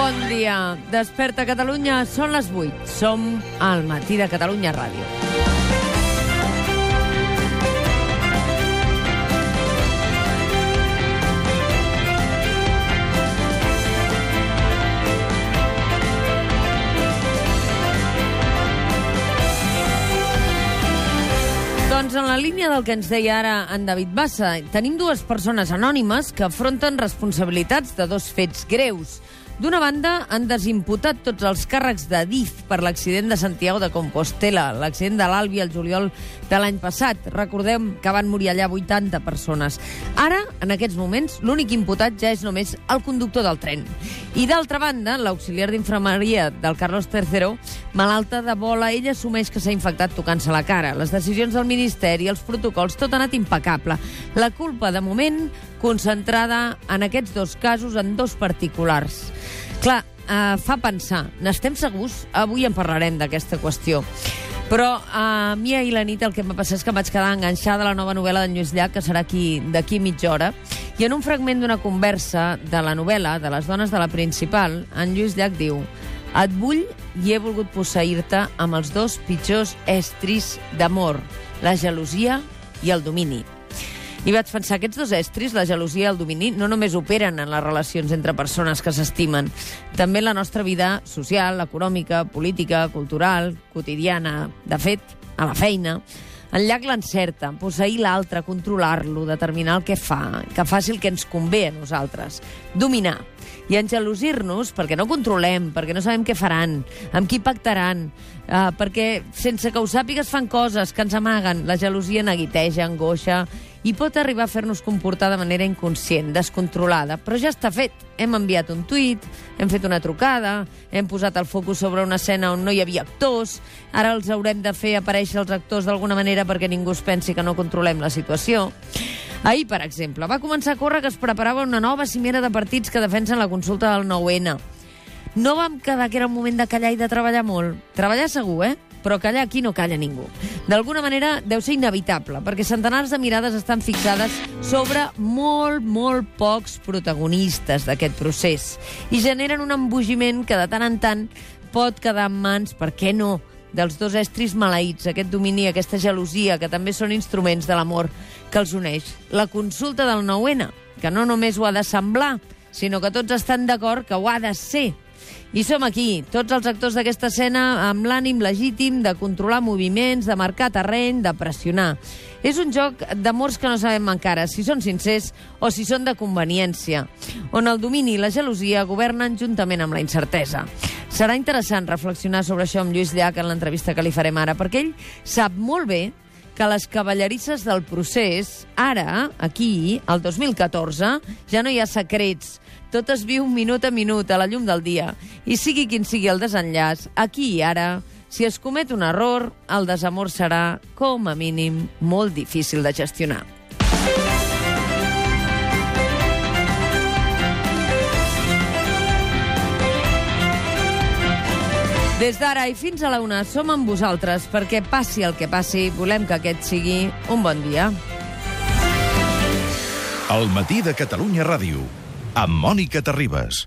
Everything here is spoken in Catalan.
Bon dia. Desperta Catalunya, són les 8. Som al Matí de Catalunya Ràdio. Doncs en la línia del que ens deia ara en David Bassa, tenim dues persones anònimes que afronten responsabilitats de dos fets greus. D'una banda, han desimputat tots els càrrecs de DIF per l'accident de Santiago de Compostela, l'accident de l'Albi el juliol de l'any passat. Recordem que van morir allà 80 persones. Ara, en aquests moments, l'únic imputat ja és només el conductor del tren. I d'altra banda, l'auxiliar d'infermeria del Carlos III, malalta d'Ebola, ella assumeix que s'ha infectat tocant-se la cara. Les decisions del Ministeri, els protocols, tot ha anat impecable. La culpa, de moment, concentrada en aquests dos casos, en dos particulars. Clar, fa pensar, n'estem segurs? Avui en parlarem d'aquesta qüestió. Però a mi ahir la nit el que em va passar és que em vaig quedar enganxada a la nova novel·la d'en Lluís Llach, que serà d'aquí mitja hora, i en un fragment d'una conversa de la novel·la, de les dones de la principal, en Lluís Llach diu: et vull i he volgut posseir-te amb els dos pitjors estris d'amor, la gelosia i el domini. I vaig pensar, aquests dos estris, la gelosia i el domini, no només operen en les relacions entre persones que s'estimen, també en la nostra vida social, econòmica, política, cultural, quotidiana, de fet, a la feina. En Llach l'encerta, posseir l'altre, controlar-lo, determinar el que fa, que faci el que ens convé a nosaltres, dominar. I engelosir-nos perquè no controlem, perquè no sabem què faran, amb qui pactaran, perquè sense que ho sàpigues fan coses que ens amaguen. La gelosia neguiteja, angoixa i pot arribar a fer-nos comportar de manera inconscient, descontrolada. Però ja està fet. Hem enviat un tuit, hem fet una trucada, hem posat el focus sobre una escena on no hi havia actors, ara els haurem de fer aparèixer els actors d'alguna manera perquè ningú es pensi que no controlem la situació. Ahir, per exemple, va començar a córrer que es preparava una nova cimera de partits que defensen la consulta del 9-N. No vam quedar que era un moment de callar i de treballar molt. Treballar segur, però callar aquí no calla ningú. D'alguna manera deu ser inevitable, perquè centenars de mirades estan fixades sobre molt pocs protagonistes d'aquest procés i generen un embogiment que de tant en tant pot quedar en mans, per què no, dels dos estris maleïts, aquest domini, aquesta gelosia, que també són instruments de l'amor que els uneix. La consulta del 9-N, que no només ho ha de semblar, sinó que tots estan d'acord que ho ha de ser. I som aquí, tots els actors d'aquesta escena, amb l'ànim legítim de controlar moviments, de marcar terreny, de pressionar. És un joc d'amors que no sabem encara si són sincers o si són de conveniència, on el domini i la gelosia governen juntament amb la incertesa. Serà interessant reflexionar sobre això amb Lluís Llach en l'entrevista que li farem ara, perquè ell sap molt bé que les cavallerisses del procés, ara, aquí, el 2014, ja no hi ha secrets. Tot es viu minut a minut, a la llum del dia. I sigui quin sigui el desenllaç, aquí i ara, si es comet un error, el desamor serà, com a mínim, molt difícil de gestionar. Des d'ara i fins a la 1 som amb vosaltres, perquè passi el que passi, volem que aquest sigui un bon dia. El Matí de Catalunya Ràdio, amb Mònica Terribas.